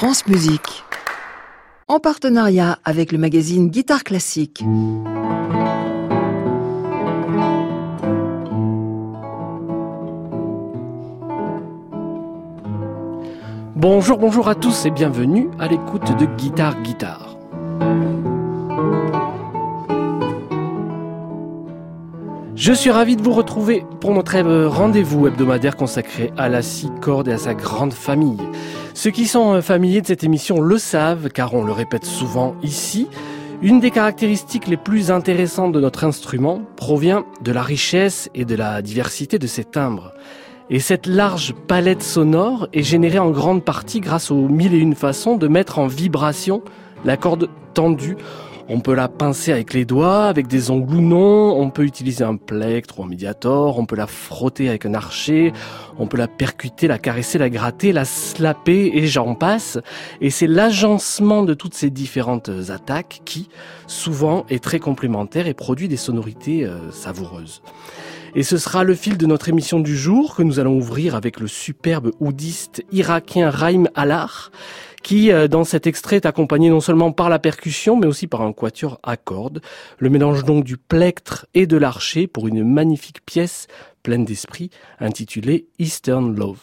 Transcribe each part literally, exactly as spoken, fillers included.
France Musique, en partenariat avec le magazine Guitare Classique. Bonjour, bonjour à tous et bienvenue à l'écoute de Guitare Guitare. Je suis ravi de vous retrouver pour notre rendez-vous hebdomadaire consacré à la scie corde et à sa grande famille. Ceux qui sont familiers de cette émission le savent, car on le répète souvent ici. Une des caractéristiques les plus intéressantes de notre instrument provient de la richesse et de la diversité de ses timbres. Et cette large palette sonore est générée en grande partie grâce aux mille et une façons de mettre en vibration la corde tendue. On peut la pincer avec les doigts, avec des ongles ou non, on peut utiliser un plectre ou un médiator, on peut la frotter avec un archet, on peut la percuter, la caresser, la gratter, la slapper et j'en passe. Et c'est l'agencement de toutes ces différentes attaques qui, souvent, est très complémentaire et produit des sonorités euh, savoureuses. Et ce sera le fil de notre émission du jour que nous allons ouvrir avec le superbe oudiste irakien Raïm Allar, qui, dans cet extrait, est accompagné non seulement par la percussion, mais aussi par un quatuor à cordes. Le mélange donc du plectre et de l'archet pour une magnifique pièce pleine d'esprit intitulée Eastern Love.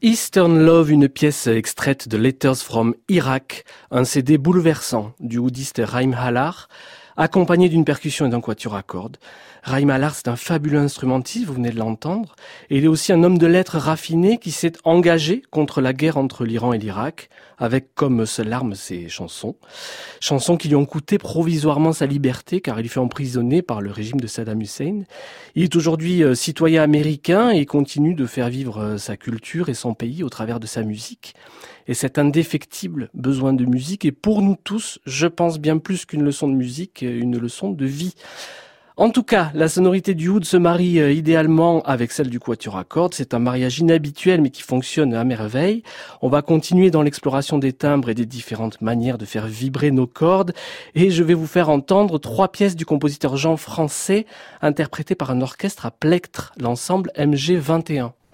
Eastern Love, une pièce extraite de Letters from Iraq, un C D bouleversant du oudiste Raïm Hallar, accompagné d'une percussion et d'un quatuor à cordes. Raïm Hallar, c'est un fabuleux instrumentiste, vous venez de l'entendre, et il est aussi un homme de lettres raffiné qui s'est engagé contre la guerre entre l'Iran et l'Irak, avec comme seule arme ses chansons. Chansons qui lui ont coûté provisoirement sa liberté, car il fut emprisonné par le régime de Saddam Hussein. Il est aujourd'hui euh, citoyen américain et continue de faire vivre euh, sa culture et son pays au travers de sa musique. Et cet indéfectible besoin de musique est pour nous tous, je pense bien plus qu'une leçon de musique, une leçon de vie. En tout cas, la sonorité du oud se marie euh, idéalement avec celle du quatuor à cordes. C'est un mariage inhabituel mais qui fonctionne à merveille. On va continuer dans l'exploration des timbres et des différentes manières de faire vibrer nos cordes. Et je vais vous faire entendre trois pièces du compositeur Jean Français interprétées par un orchestre à plectre, l'ensemble M G vingt et un.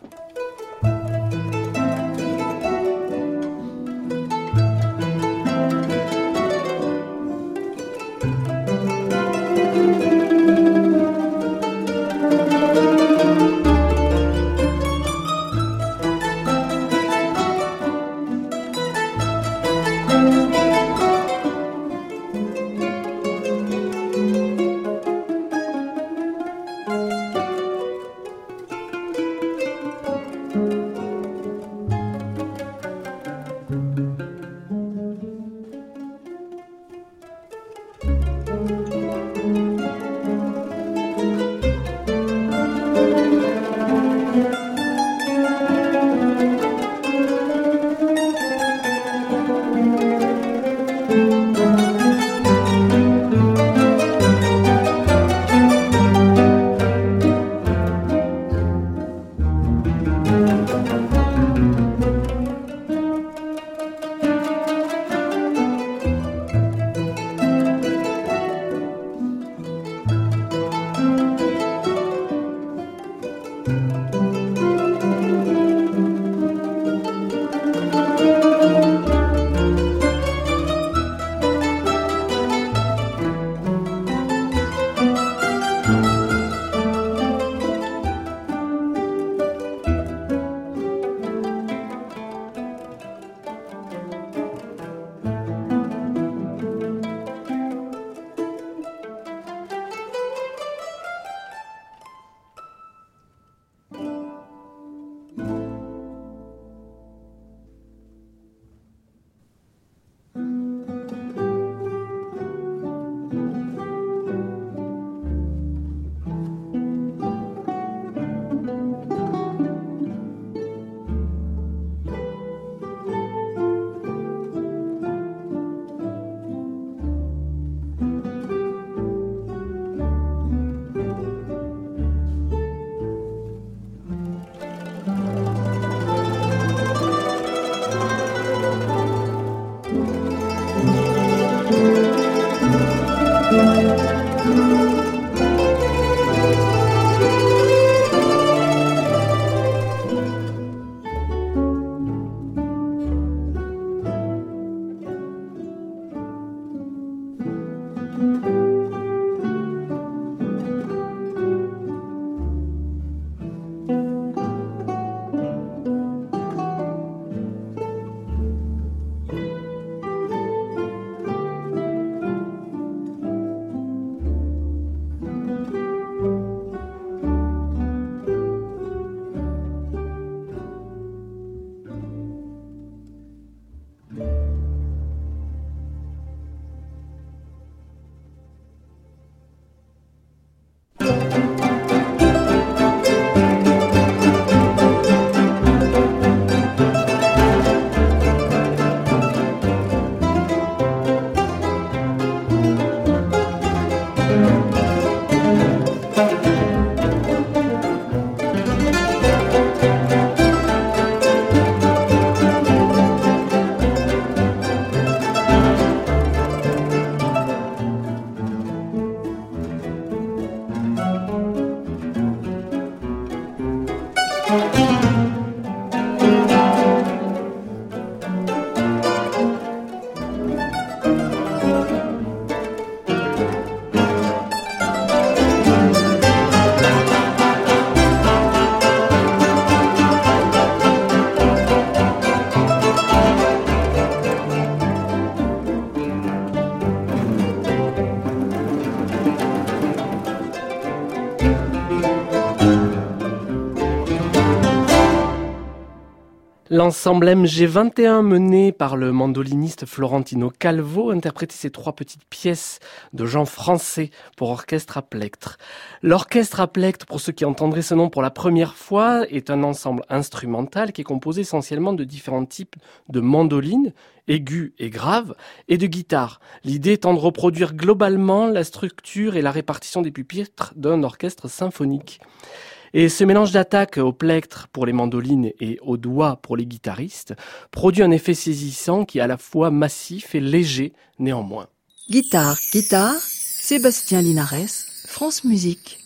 L'ensemble M G vingt et un mené par le mandoliniste Florentino Calvo interprétait ces trois petites pièces de Jean Français pour orchestre à plectre. L'orchestre à plectre, pour ceux qui entendraient ce nom pour la première fois, est un ensemble instrumental qui est composé essentiellement de différents types de mandolines, aiguës et graves, et de guitares. L'idée étant de reproduire globalement la structure et la répartition des pupitres d'un orchestre symphonique. Et ce mélange d'attaque au plectre pour les mandolines et au doigt pour les guitaristes produit un effet saisissant qui est à la fois massif et léger néanmoins. Guitare, guitare, Sébastien Linares, France Musique.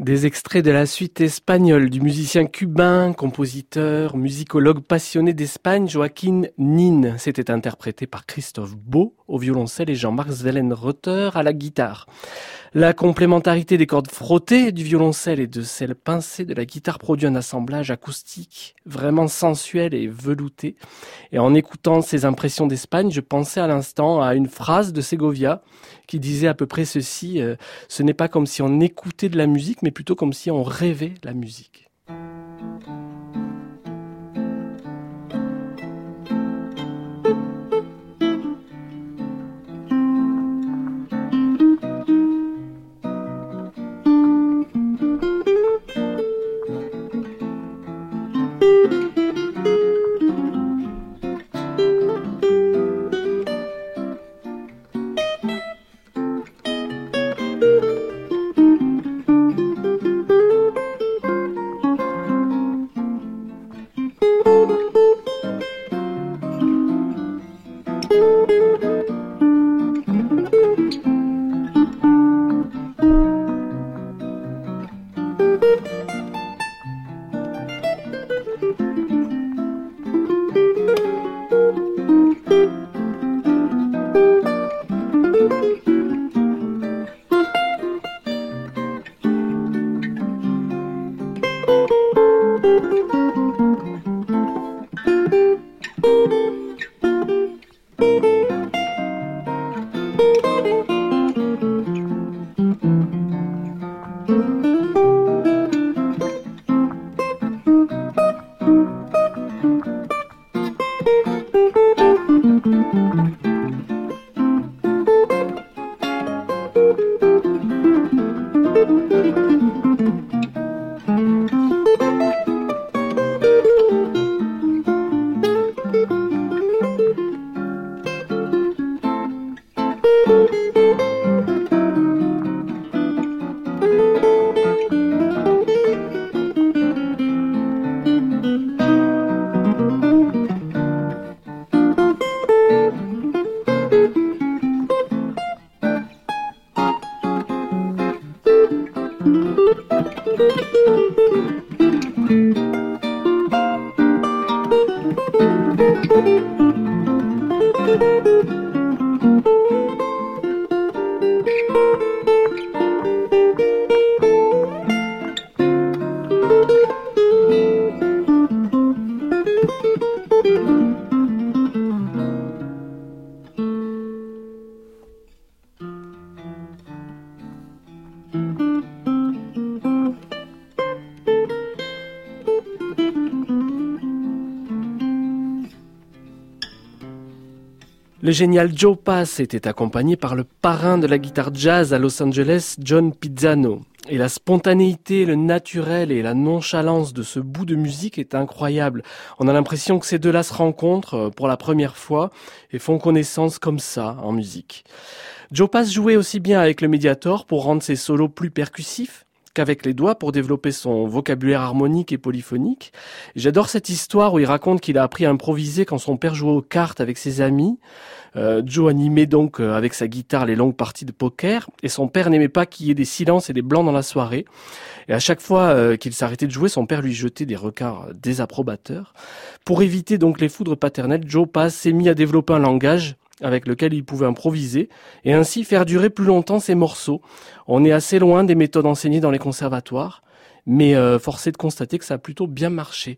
Des extraits de la suite espagnole du musicien cubain, compositeur, musicologue passionné d'Espagne, Joaquín Nin. C'était interprété par Christophe Beau au violoncelle et Jean-Marc Zellenreuther à la guitare. La complémentarité des cordes frottées du violoncelle et de celles pincées de la guitare produit un assemblage acoustique vraiment sensuel et velouté. Et en écoutant ces impressions d'Espagne, je pensais à l'instant à une phrase de Segovia qui disait à peu près ceci, euh, ce n'est pas comme si on écoutait de la musique, mais plutôt comme si on rêvait la musique. Le génial Joe Pass était accompagné par le parrain de la guitare jazz à Los Angeles, John Pizzano. Et la spontanéité, le naturel et la nonchalance de ce bout de musique est incroyable. On a l'impression que ces deux-là se rencontrent pour la première fois et font connaissance comme ça en musique. Joe Pass jouait aussi bien avec le Mediator pour rendre ses solos plus percussifs qu'avec les doigts pour développer son vocabulaire harmonique et polyphonique. J'adore cette histoire où il raconte qu'il a appris à improviser quand son père jouait aux cartes avec ses amis. Euh, Joe animait donc euh, avec sa guitare les longues parties de poker et son père n'aimait pas qu'il y ait des silences et des blancs dans la soirée. Et à chaque fois euh, qu'il s'arrêtait de jouer, son père lui jetait des regards désapprobateurs. Pour éviter donc les foudres paternelles, Joe Pass s'est mis à développer un langage avec lequel il pouvait improviser et ainsi faire durer plus longtemps ses morceaux. On est assez loin des méthodes enseignées dans les conservatoires, mais euh, force est de constater que ça a plutôt bien marché.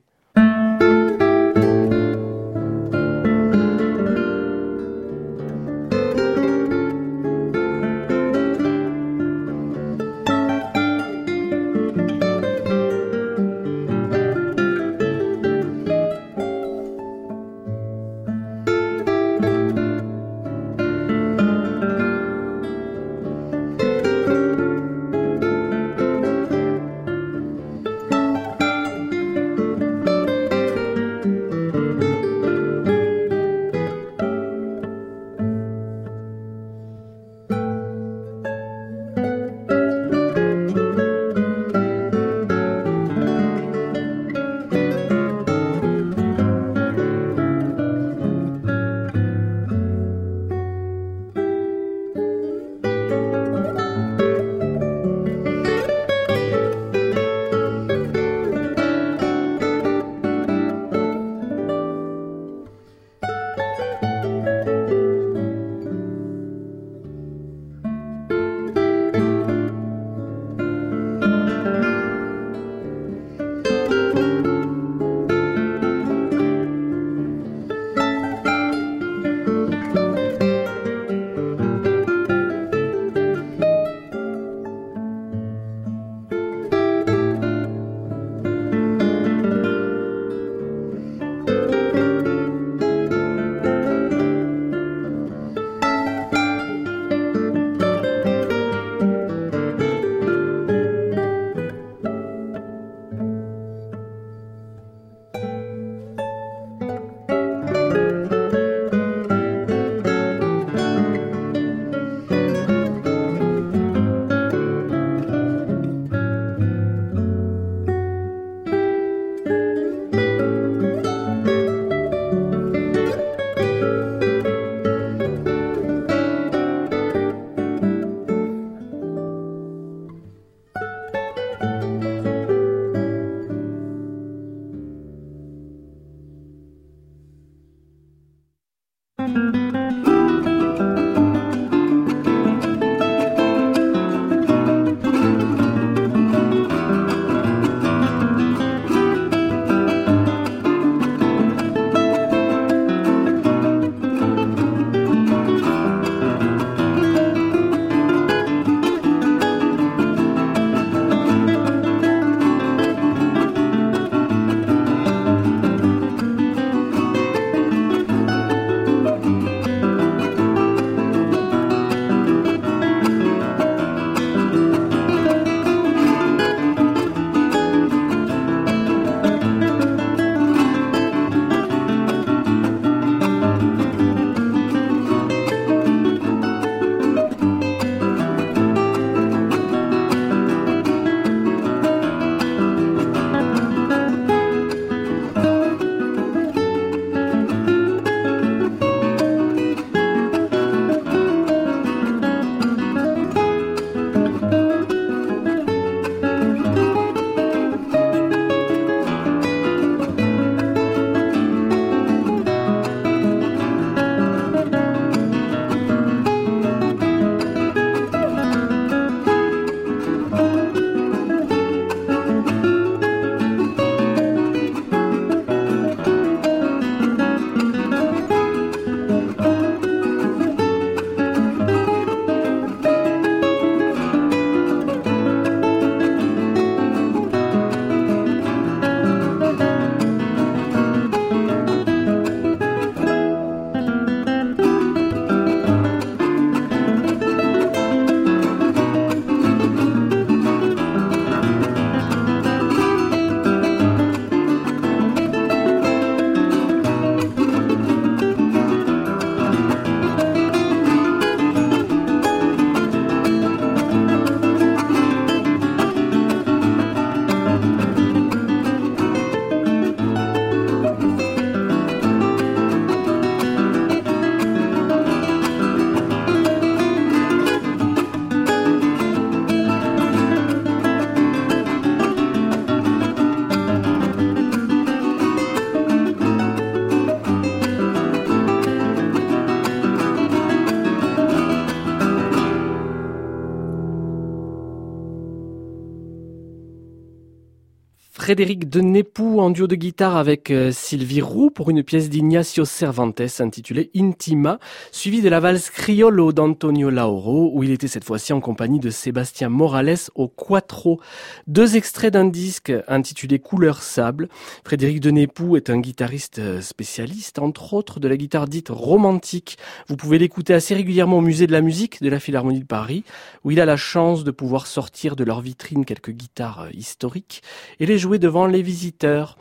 Frédéric Denépou en duo de guitare avec euh, Sylvie Roux pour une pièce d'Ignacio Cervantes intitulée Intima, suivie de la valse Criollo d'Antonio Lauro, où il était cette fois-ci en compagnie de Sébastien Morales au quattro. Deux extraits d'un disque intitulé Couleur Sable. Frédéric Denépou est un guitariste spécialiste, entre autres de la guitare dite romantique. Vous pouvez l'écouter assez régulièrement au musée de la musique de la Philharmonie de Paris, où il a la chance de pouvoir sortir de leur vitrine quelques guitares historiques et les jouer devant les visiteurs.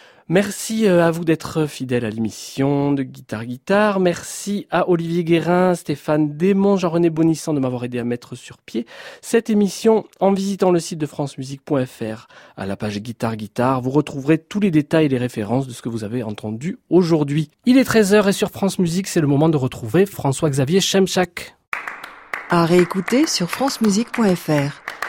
Merci à vous d'être fidèles à l'émission de Guitare Guitare. Merci à Olivier Guérin, Stéphane Desmond, Jean-René Bonissant de m'avoir aidé à mettre sur pied cette émission en visitant le site de france musique point f r. À la page Guitare Guitare, vous retrouverez tous les détails et les références de ce que vous avez entendu aujourd'hui. Il est treize heures et sur France Musique, c'est le moment de retrouver François-Xavier Chemchak. À réécouter sur france musique point f r.